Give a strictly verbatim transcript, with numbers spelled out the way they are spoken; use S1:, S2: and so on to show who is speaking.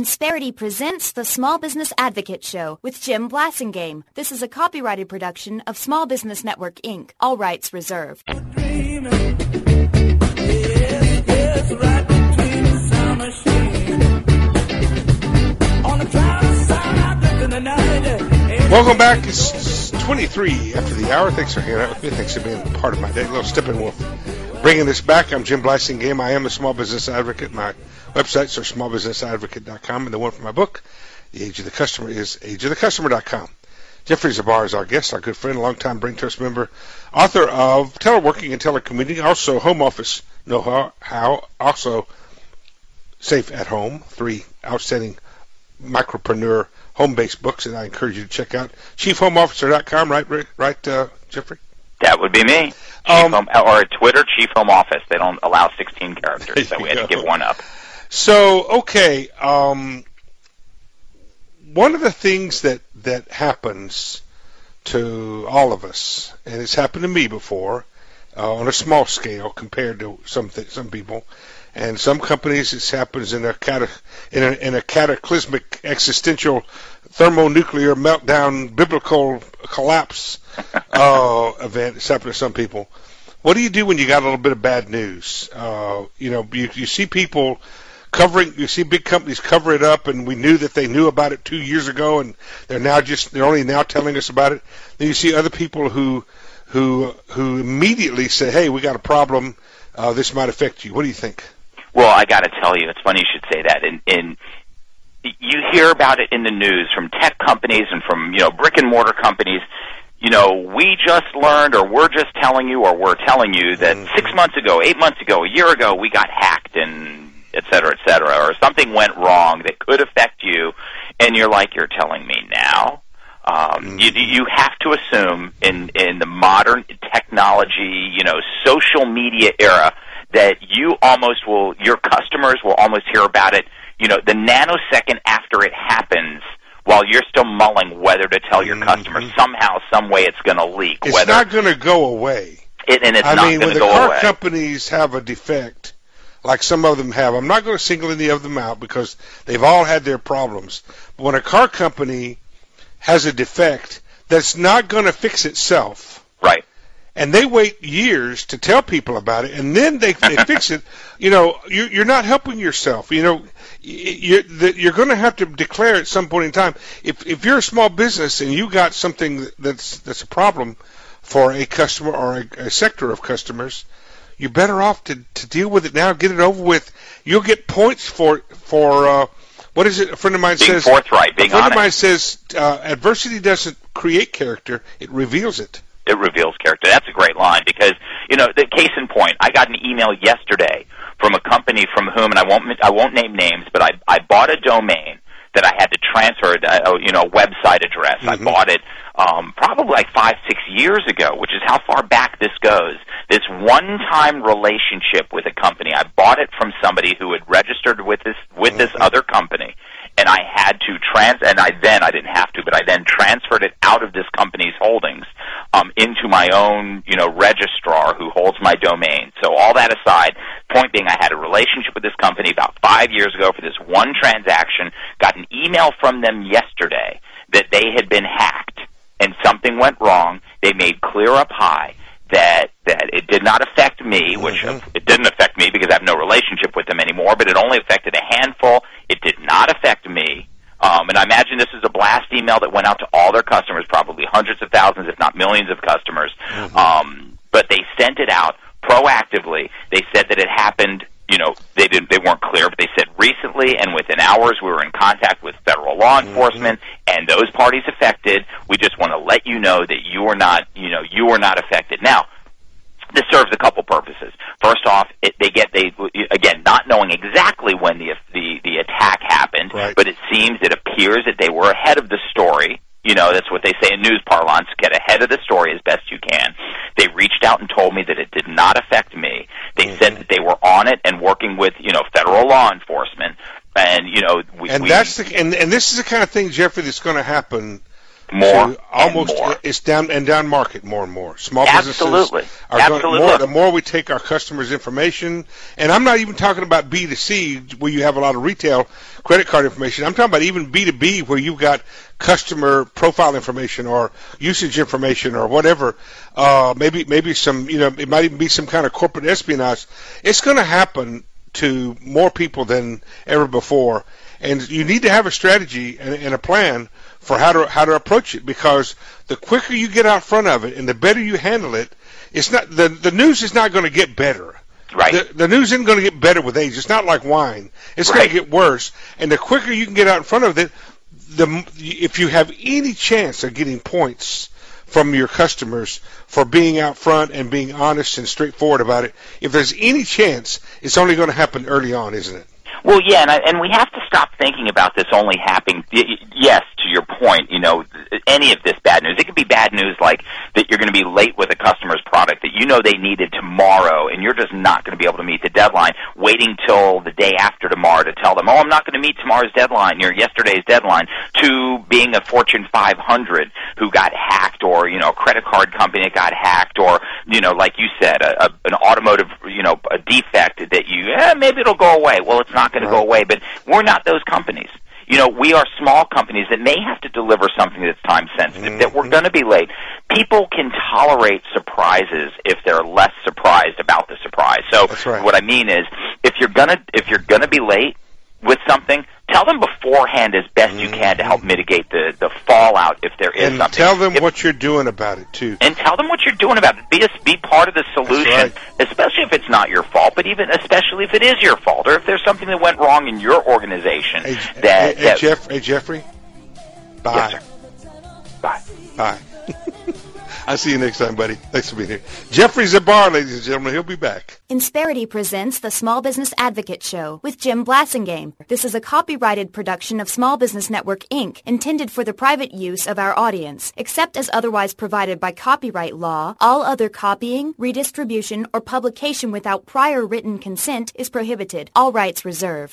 S1: Insperity presents the Small Business Advocate Show with Jim Blasingame. This is a copyrighted production of Small Business Network, Incorporated. All rights reserved.
S2: Welcome back. It's twenty-three after the hour. Thanks for hanging out with me. Thanks for being part of my day. Little Steppenwolf bringing this back. I'm Jim Blasingame. I am the Small Business Advocate. My websites are small business advocate dot com, and the one for my book, The Age of the Customer, is age of the customer dot com. Jeffrey Zabar is our guest, our good friend, longtime Brain Trust member, author of Teleworking and Telecommuting, also Home Office Know-How, also Safe at Home, three outstanding micropreneur home-based books that I encourage you to check out. chief home officer dot com, right, right, uh, Jeffrey?
S3: That would be me. Chief um, home, or Twitter, Chief Home Office. They don't allow sixteen characters, so we had go. to give one up.
S2: So, okay, um, one of the things that, that happens to all of us, and it's happened to me before, uh, on a small scale compared to some th- some people, and some companies it happens in a, cata- in a in a cataclysmic existential thermonuclear meltdown biblical collapse uh, event. It's happened to some people. What do you do when you got a little bit of bad news? Uh, you know, you, you see people covering, you see big companies cover it up, and we knew that they knew about it two years ago, and they're now just they're only now telling us about it. Then you see other people who who who immediately say, "Hey, we got a problem. Uh, this might affect you." What do you think?
S3: Well, I got to tell you, it's funny you should say that. And, and you hear about it in the news from tech companies and from you know brick and mortar companies. You know, we just learned, or we're just telling you, or we're telling you that mm-hmm. six months ago, eight months ago, a year ago, we got hacked and et cetera, et cetera, or something went wrong that could affect you, and you're like, you're telling me now? Um, mm-hmm. you, you have to assume in, in the modern technology, you know, social media era that you almost will, your customers will almost hear about it, you know, the nanosecond after it happens, while you're still mulling whether to tell your mm-hmm. customers. Somehow, some way it's going to leak.
S2: It's
S3: whether,
S2: not going to go away.
S3: It, and it's
S2: I
S3: not
S2: mean,
S3: going
S2: when
S3: to go
S2: the car
S3: away.
S2: companies have a defect, like some of them have, I'm not going to single any of them out because they've all had their problems. But when a car company has a defect that's not going to fix itself,
S3: right?
S2: And they wait years to tell people about it, and then they, they fix it. You know, you're, you're not helping yourself. You know, you're, you're going to have to declare at some point in time. If if you're a small business and you got something that's that's a problem for a customer or a, a sector of customers, you're better off to, to deal with it now, get it over with. You'll get points for for uh, what is it? A friend of mine
S3: being
S2: says.
S3: Being forthright, being
S2: honest. A friend
S3: honest.
S2: of mine says uh, adversity doesn't create character; it reveals it.
S3: It reveals character. That's a great line because, you know, the case in point, I got an email yesterday from a company from whom, and I won't I won't name names, but I I bought a domain that I had to transfer, uh, you know, a website address. Mm-hmm. I bought it um, probably like five, six years ago, which is how far back this goes. This one-time relationship with a company. I bought it from somebody who had registered with this with mm-hmm. this other company. And I had to trans, and I then I didn't have to, but I then transferred it out of this company's holdings um, into my own, you know, registrar who holds my domain. So all that aside, point being, I had a relationship with this company about five years ago for this one transaction. Got an email from them yesterday that they had been hacked and something went wrong. They made clear up high that that it did not affect me, which mm-hmm. it didn't affect me because I have no relationship with them anymore, but it only affected a handful. It did not affect me. Um, and I imagine this is a blast email that went out to all their customers, probably hundreds of thousands, if not millions of customers. Mm-hmm. Um, but they sent it out proactively. They said that it happened, you know, they didn't, they weren't clear, but they said recently, and within hours we were in contact with federal law enforcement mm-hmm. and those parties affected. We just want to let you know that you are not, you know, you are not affected. Now, this serves a couple purposes. First off, it, they get they again not knowing exactly when the the, the attack happened,
S2: right.
S3: but it seems it appears that they were ahead of the story. You know, that's what they say in news parlance: get ahead of the story as best you can. They reached out and told me that it did not affect me. They mm-hmm. said that they were on it and working with you know federal law enforcement, and you know we,
S2: and
S3: we,
S2: that's the and and this is the kind of thing, Jeffrey, that's going to happen
S3: more
S2: to almost
S3: and more.
S2: It's down and down market more and more. Small
S3: Absolutely.
S2: businesses are
S3: Absolutely.
S2: going more. The more we take our customers' information, and I'm not even talking about B two C where you have a lot of retail credit card information. I'm talking about even B two B where you've got customer profile information or usage information or whatever. Uh, maybe maybe some, you know, it might even be some kind of corporate espionage. It's going to happen to more people than ever before, and you need to have a strategy and, and a plan for how to how to approach it, because the quicker you get out front of it and the better you handle it, it's not the the news is not going to get better.
S3: Right.
S2: The, the news isn't going to get better with age. It's not like wine. It's
S3: Right.
S2: going to get worse, and the quicker you can get out in front of it, the if you have any chance of getting points from your customers for being out front and being honest and straightforward about it, if there's any chance, it's only going to happen early on, isn't it?
S3: Well, yeah, and, I, and we have to stop thinking about this only happening. Yes, to your point, you know, any of this bad news. It could be bad news like that you're going to be late with a customer's product that you know they needed tomorrow, and you're just not going to be able to meet the deadline, waiting till the day after tomorrow to tell them, oh, I'm not going to meet tomorrow's deadline or yesterday's deadline, to being a Fortune five hundred who got hacked, or, you know, a credit card company that got hacked, or, you know, like you said, a, a, an automotive, you know, a defect that you, eh, maybe it'll go away. Well, it's not going to go away, but we're not those companies. You know, we are small companies that may have to deliver something that's time sensitive, mm-hmm. that we're going to be late. People can tolerate surprises if they're less surprised about the surprise. So
S2: right.
S3: What I mean is, if you're gonna if you're gonna be late with something, tell them beforehand as best you can to help mitigate the, the fallout if there is
S2: and
S3: something.
S2: Tell them
S3: if,
S2: what you're doing about it, too.
S3: And tell them what you're doing about it. Be, a, be part of the solution,
S2: right.
S3: especially if it's not your fault, but even especially if it is your fault, or if there's something that went wrong in your organization.
S2: Hey,
S3: that,
S2: hey,
S3: that,
S2: hey, Jeff, hey Jeffrey? Bye.
S3: Yes, sir. Bye.
S2: Bye. I'll see you next time, buddy. Thanks for being here. Jeffrey Zabar, ladies and gentlemen. He'll be back.
S1: Insperity presents the Small Business Advocate Show with Jim Blassingame. This is a copyrighted production of Small Business Network, Incorporated, intended for the private use of our audience. Except as otherwise provided by copyright law, all other copying, redistribution, or publication without prior written consent is prohibited. All rights reserved.